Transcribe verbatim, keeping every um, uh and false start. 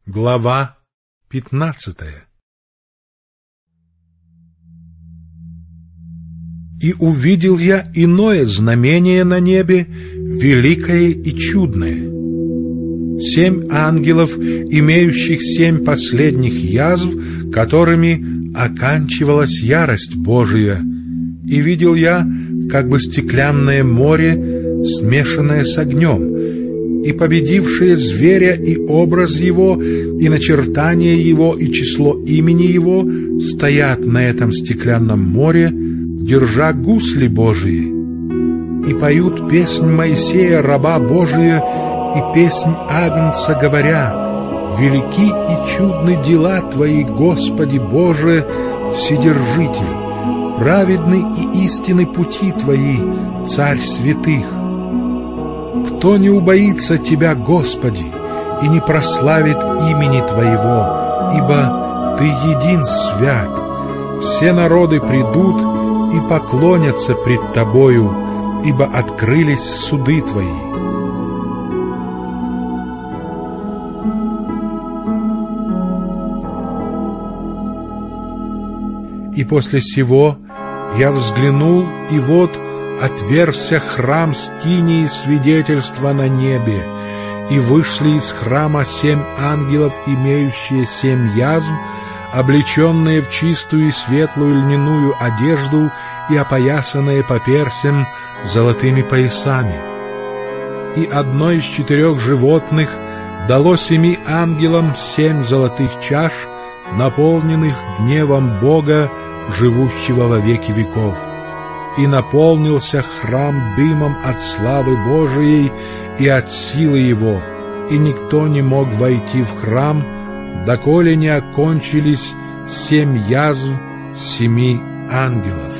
Глава пятнадцатая. И увидел я иное знамение на небе, великое и чудное. Семь ангелов, имеющих семь последних язв, которыми оканчивалась ярость Божия. И видел я, как бы стеклянное море, смешанное с огнем, и победившие зверя и образ его, и начертание его, и число имени его стоят на этом стеклянном море, держа гусли Божии, и поют песнь Моисея, раба Божия, и песнь Агнца, говоря: «Велики и чудны дела Твои, Господи Боже, Вседержитель, праведны и истинны пути Твои, Царь святых. Кто не убоится Тебя, Господи, и не прославит имени Твоего, ибо Ты един свят. Все народы придут и поклонятся пред Тобою, ибо открылись суды Твои». И после сего я взглянул, и вот отверзся храм скинии свидетельства на небе, и вышли из храма семь ангелов, имеющие семь язв, облеченные в чистую и светлую льняную одежду и опоясанные по персям золотыми поясами. И одно из четырех животных дало семи ангелам семь золотых чаш, наполненных гневом Бога, живущего во веки веков. И наполнился храм дымом от славы Божией и от силы Его, и никто не мог войти в храм, доколе не окончились семь язв семи ангелов.